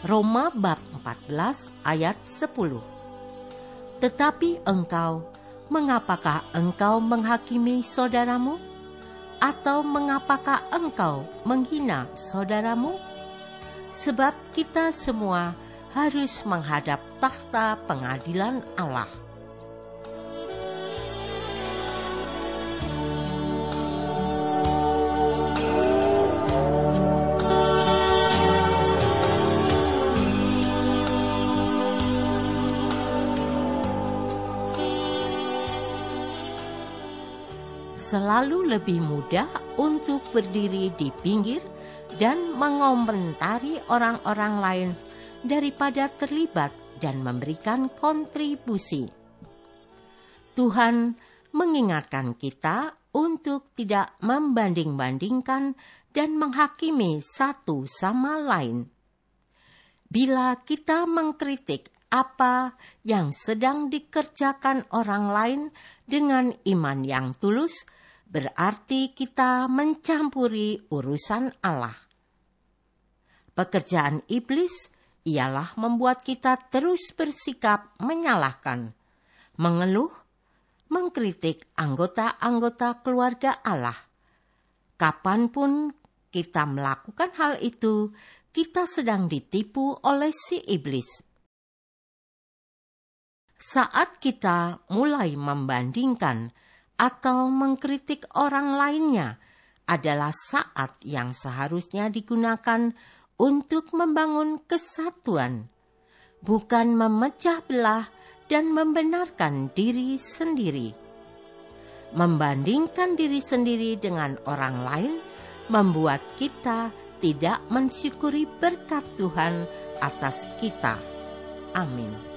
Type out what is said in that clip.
Roma bab 14 ayat 10. Tetapi engkau, mengapakah engkau menghakimi saudaramu? Atau mengapakah engkau menghina saudaramu? Sebab kita semua harus menghadap takhta pengadilan Allah. Selalu lebih mudah untuk berdiri di pinggir dan mengomentari orang-orang lain daripada terlibat dan memberikan kontribusi. Tuhan mengingatkan kita untuk tidak membanding-bandingkan dan menghakimi satu sama lain. Bila kita mengkritik apa yang sedang dikerjakan orang lain dengan iman yang tulus, berarti kita mencampuri urusan Allah. Pekerjaan iblis ialah membuat kita terus bersikap menyalahkan, mengeluh, mengkritik anggota-anggota keluarga Allah. Kapanpun kita melakukan hal itu, kita sedang ditipu oleh si iblis. Saat kita mulai membandingkan atau mengkritik orang lainnya adalah saat yang seharusnya digunakan untuk membangun kesatuan, bukan memecah belah dan membenarkan diri sendiri. Membandingkan diri sendiri dengan orang lain membuat kita tidak mensyukuri berkat Tuhan atas kita. Amin.